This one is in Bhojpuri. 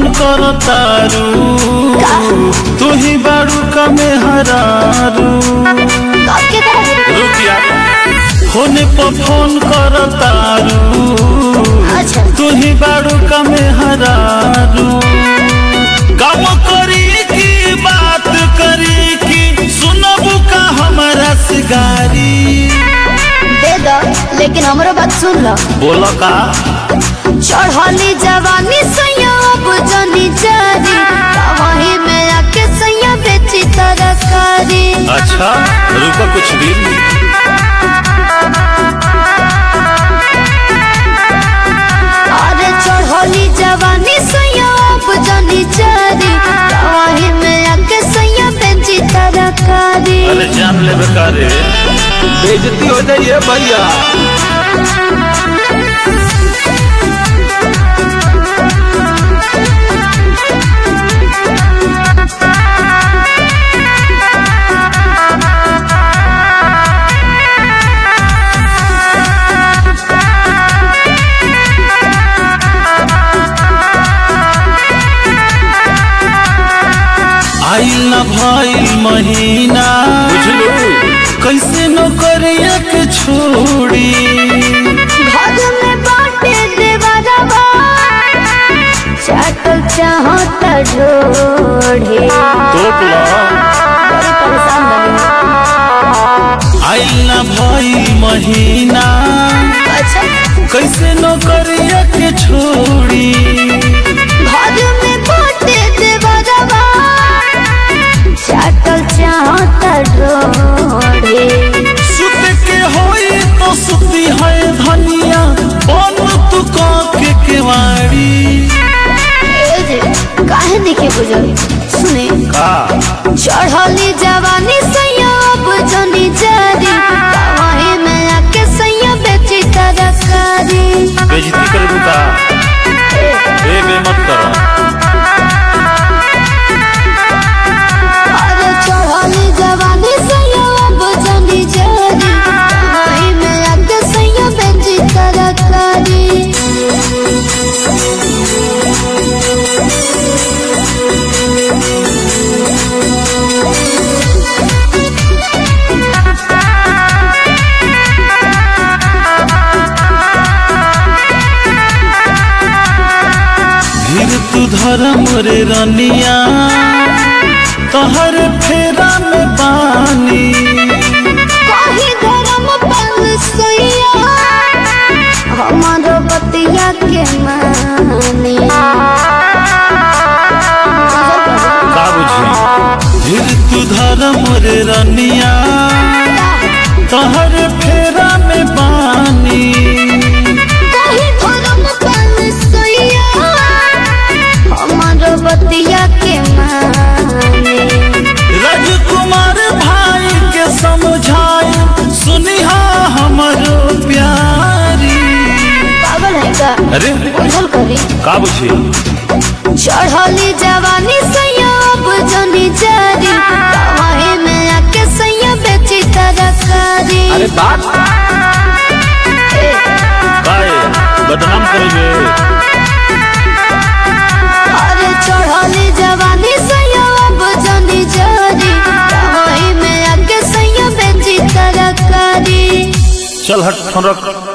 कर तारू तू ही बारू कमे हरारू रुकिया होने पर फोन कर तारू तू ही बारू कमे हरारू काम करी की बात करी की सुनबू का हमारा सिगारी दे दो लेकिन हमरो बात सुन लो। बोलो का चढ़ली जवानी सैया बुझनी जारी वही में आके सैया बेची तरकारी। अच्छा रुको कुछ भी अरे चढ़ली जवानी सैया बुझनी जारी वही में आके सैया बेची तरकारी। अरे जान ले बेकारे बेइज्जती हो जाइए भैया। आइल न भइल महीना बुझलू कैसे नौकरिया के छोड़ी घर में बाटे देवरवा चाटल चाहो त ढोढ़े तोप लो बड़ी परेशान बनी। आइल न भइल महीना अच्छा कैसे नौकरिया के छोड़ी घर में बाटे देवरवा चाटल चाहो त ढोढ़े। सुत के होई तो सुती है धनिया बन तू के केवाड़ी ए जे काहे देखे बुझाई सुने का चढ़ली जवानी सैया बुझनी जारी वही में आके सैया बेची तरकारी। बेइज्जती कर का बे मत करो। अरे चढ़ली जवानी सैया बुझनी जारी वही में आके सैया बेची तरकारी। धीर तू धर्म रे रनिया तोहर फेरा में बानी कहीं धर्म पल सैया हमारो बतिया के मानी। का बुझी धीर तू धर्म रे रनिया तोहर फेरा में बानी कहीं धर्म पल सैया हमारो बतिया के मानी। राजकुमार भाई के समझाए सुनिहा हमरो प्यारी। पागल है का अरे बुझल करी का बुझी चढ़ली जवानी सैया बुझनी जारी वही में आके सैया बेची तरकारी। अरे बात काहे बदनाम करेंगे अरे चढ़ली जवानी सैया बुझनी जारी वही में आके सैया बेची तरकारी। चल हट फोन रख।